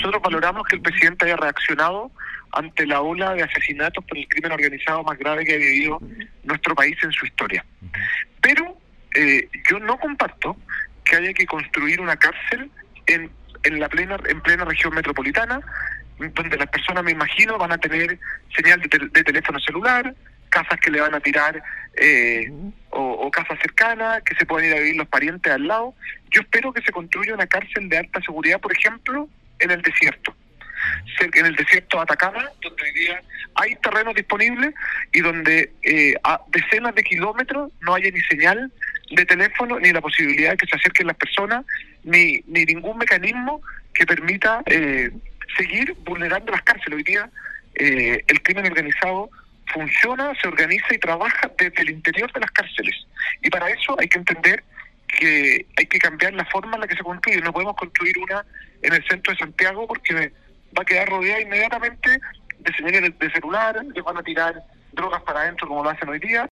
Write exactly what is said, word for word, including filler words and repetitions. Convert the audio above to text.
nosotros valoramos que el presidente haya reaccionado ante la ola de asesinatos por el crimen organizado más grave que ha vivido nuestro país en su historia. Pero eh, yo no comparto que haya que construir una cárcel en, en la plena en plena región metropolitana, donde las personas, me imagino, van a tener señal de, tel de teléfono celular, casas que le van a tirar eh, o, o casas cercanas, que se pueden ir a vivir los parientes al lado. Yo espero que se construya una cárcel de alta seguridad, por ejemplo, en el desierto. En el desierto de Atacama, donde hoy día hay terrenos disponibles y donde eh, a decenas de kilómetros no haya ni señal de teléfono, ni la posibilidad de que se acerquen las personas, ni, ni ningún mecanismo que permita eh, seguir vulnerando las cárceles. Hoy día eh, el crimen organizado funciona, se organiza y trabaja desde el interior de las cárceles. Y para eso hay que entender que hay que cambiar la forma en la que se construye. No podemos construir una en el centro de Santiago porque va a quedar rodeada inmediatamente de señales de celular, que van a tirar drogas para adentro como lo hacen hoy día.